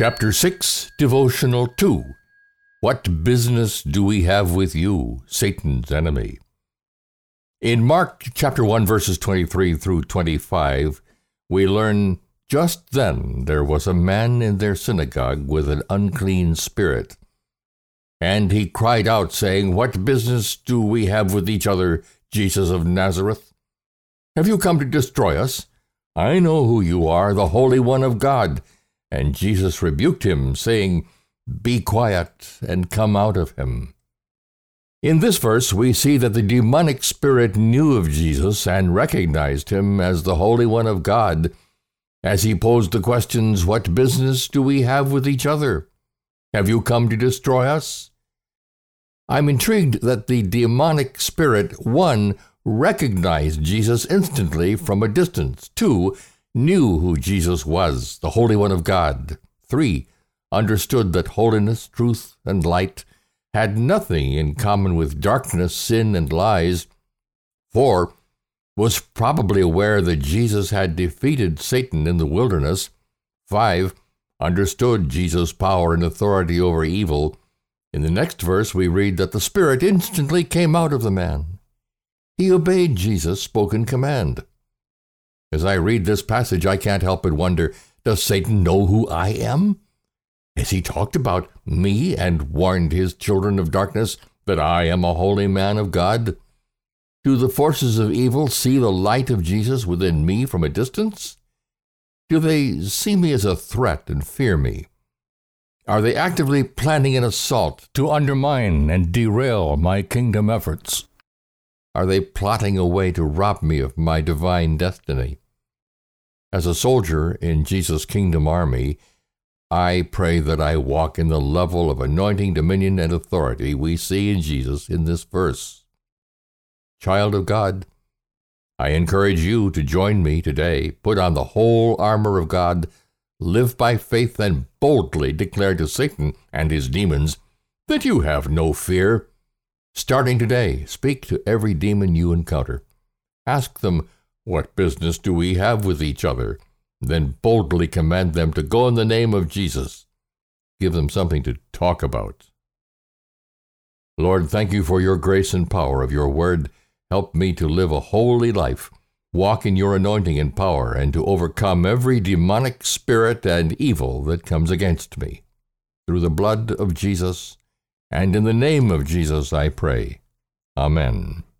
Chapter 6, Devotional 2. What business do we have with you, Satan's enemy? In Mark chapter 1, verses 23 through 25, we learn, "Just then there was a man in their synagogue with an unclean spirit. And he cried out, saying, 'What business do we have with each other, Jesus of Nazareth? Have you come to destroy us? I know who you are, the Holy One of God.' And Jesus rebuked him, saying, 'Be quiet, and come out of him.'" In this verse, we see that the demonic spirit knew of Jesus and recognized him as the Holy One of God, as he posed the questions, "What business do we have with each other? Have you come to destroy us?" I'm intrigued that the demonic spirit, 1, recognized Jesus instantly from a distance, 2, knew who Jesus was, the Holy One of God, 3, understood that holiness, truth, and light had nothing in common with darkness, sin, and lies, 4, was probably aware that Jesus had defeated Satan in the wilderness, 5, understood Jesus' power and authority over evil. In the next verse, we read that the spirit instantly came out of the man. He obeyed Jesus' spoken command. As I read this passage, I can't help but wonder, does Satan know who I am? Has he talked about me and warned his children of darkness that I am a holy man of God? Do the forces of evil see the light of Jesus within me from a distance? Do they see me as a threat and fear me? Are they actively planning an assault to undermine and derail my kingdom efforts? Are they plotting a way to rob me of my divine destiny? As a soldier in Jesus' kingdom army, I pray that I walk in the level of anointing, dominion, and authority we see in Jesus in this verse. Child of God, I encourage you to join me today. Put on the whole armor of God, live by faith, and boldly declare to Satan and his demons that you have no fear. Starting today, speak to every demon you encounter. Ask them, "What business do we have with each other?" Then boldly command them to go in the name of Jesus. Give them something to talk about. Lord, thank you for your grace and power of your word. Help me to live a holy life, walk in your anointing and power, and to overcome every demonic spirit and evil that comes against me. Through the blood of Jesus, and in the name of Jesus I pray. Amen.